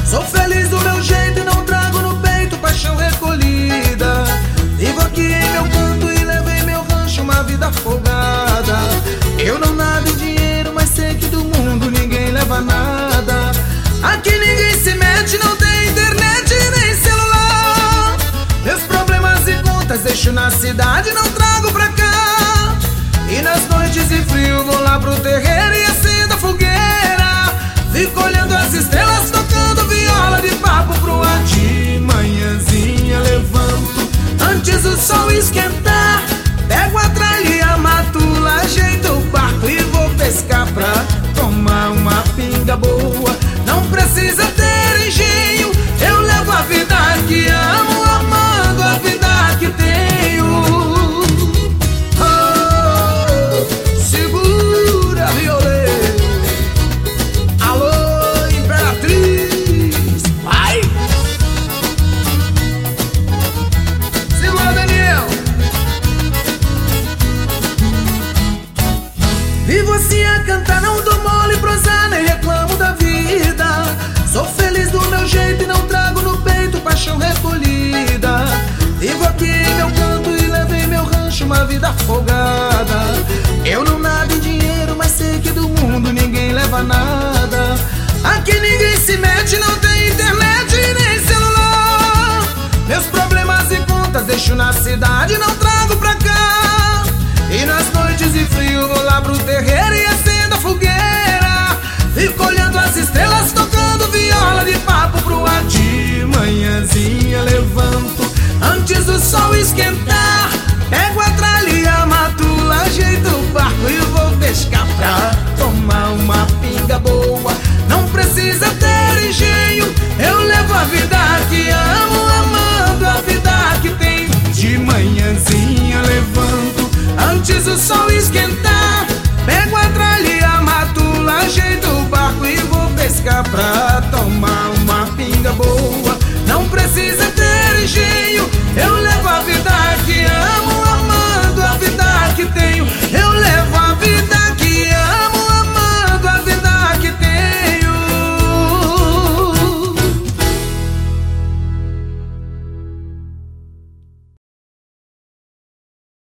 Sou feliz do meu jeito e não trago no peito paixão recolhida. Vivo aqui em meu canto e levei meu rancho uma vida folgada. Eu não nado em dinheiro, mas sei que do mundo ninguém leva nada. Aqui ninguém se mete, não tem internet nem celular. Meus problemas e contas deixo na cidade, não trago pra cá. E nas noites de frio vou lá pro terreiro e acendo a fogueira. Fico olhando as estrelas, tocando viola de papo pro ar. De manhãzinha levanto antes do sol esquentar. Pego a tralha e a matula, ajeito o barco e vou pescar pra tomar uma pinga boa. Não precisa ter engenho, eu levo a vida que amo, amando a vida que tenho. Oh, segura, violeiro. Alô, Imperatriz. Vai! Segura, Daniel. Vivo assim a cantar, não dou mole, prosar, nem reclamo da vida. Sou feliz do meu jeito e não trago no peito paixão recolhida. Vivo aqui em meu canto e levei meu rancho uma vida folgada. Eu não nado em dinheiro, mas sei que do mundo ninguém leva nada. Aqui ninguém se mete, não tem internet nem celular. Meus problemas e contas deixo na cidade, não trago pra cá. E nas noites de frio vou lá pro terreiro e acendo a fogueira. Fico olhando as estrelas, tocando viola de papo pro ar. De manhãzinha levanto antes do sol esquentar. Pego a tralha e a matula, ajeito o barco e vou pescar pra tomar uma pinga boa. Não precisa ter engenho, eu levo a vida que amo, amando a vida que tenho. De manhãzinha levanto antes do sol esquentar. Pego a tralha e a matula, ajeito o barco e vou pescar pra tomar